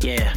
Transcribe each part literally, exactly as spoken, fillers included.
Yeah.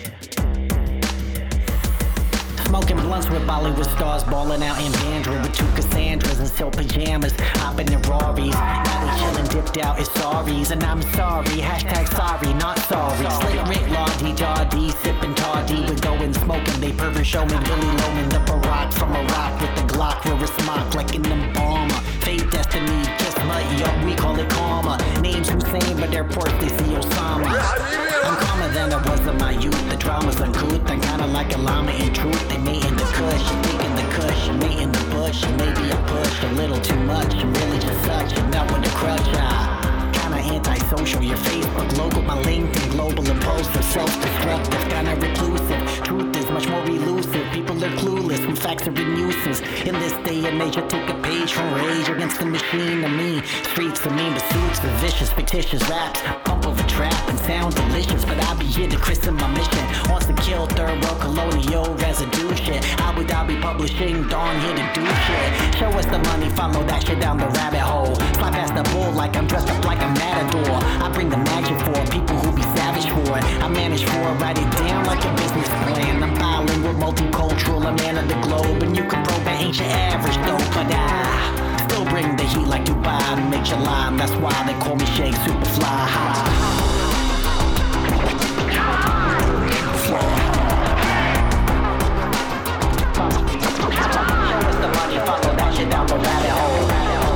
Smoking blunts with Bollywood stars, balling out in Bandra with two Cassandras and silk pajamas, hopping in Rarries. Now they chillin' dipped out in sorries, and I'm sorry. Hashtag sorry, not sorry. Slick Rick, Lawdy, Dawdy, sippin' tardy. We're going smoking, they pervert show me Billy Loman, the Barack from Iraq with the Glock, where it's mock like an Obama. Fate, destiny, just muddy up, we call it karma. Names Hussein, but airports they see Osama. I'm calmer than I was in my youth. The drama's uncouth, I'm kinda like a llama in truth. They mate in the kush, you taking the kush, you mate in the bush. And maybe I push a little too much, I'm really just such a nut with a crush. Ah, kinda antisocial, your Facebook logo, my LinkedIn global impulsive, self-destructive, kinda reclusive. Truth is much more elusive, people are clueless when facts are a nuisance. In this day and age, I take a page from Rage Against the Machine to me. Streets are mean, but suits for vicious, fictitious raps. Pump of a trap and sound delicious, but I'll be here to christen my mission. Wants to kill third world colonial residue shit. Abu Dhabi publishing, Dawn here to do shit. Show us the money, follow that shit down the rabbit hole. Fly past the bull like I'm dressed up like a matador. I bring the magic for people who be savage for it. I manage for it, write it down like a business plan. I'm bilingual, multicultural, a man of the globe, and you can probe that ain't your average though. But I still bring the heat like Dubai and make you lime. That's why they call me Shake Superfly. Ha. Down the rabbit hole.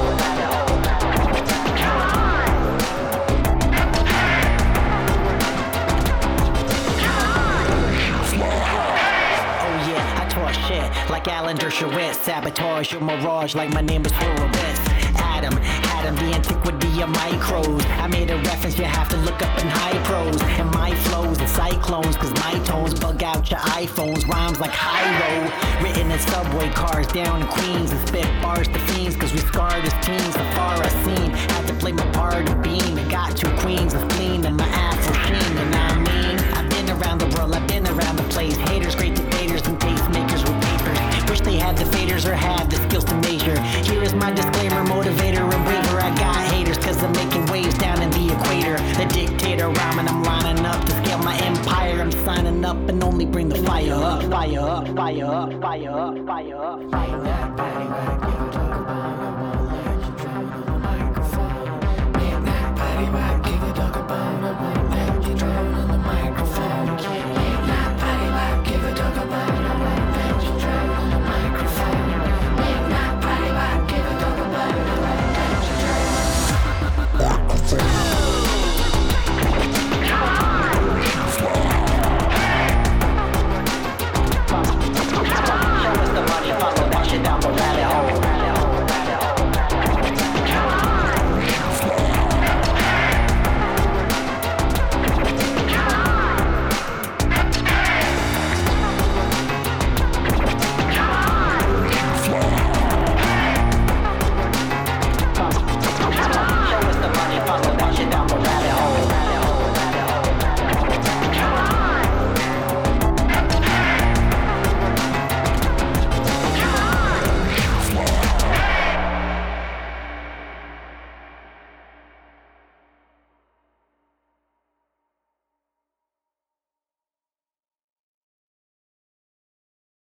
Oh yeah, I talk shit like Alan Dershowitz. Sabotage your mirage like my name is Horowitz. Adam, Adam, the antiquity of micros. I made a reference you have to look up in high pros. And my flows are cyclones, cause my tones bug out your iPhones. Rhymes like high-road, written in subway cars down in Queens. And spit bars to fiends, cause we scarred as teens. So far I've seen, had to play my part of being. I got two queens of spleen and my afro sheen. You know what I mean? I've been around the world, I've been around the place. Haters, great debaters, and tastemakers with papers. Wish they had the faders or had the skills to measure. Here is my disclaimer, motivator and braver. I got haters cause I'm making waves down in the equator. The dictator rhyming, I'm lining up to scale my empire. I'm signing up and only bring the fire up. Fire up, fire up, fire up, fire up, fire up, fire up.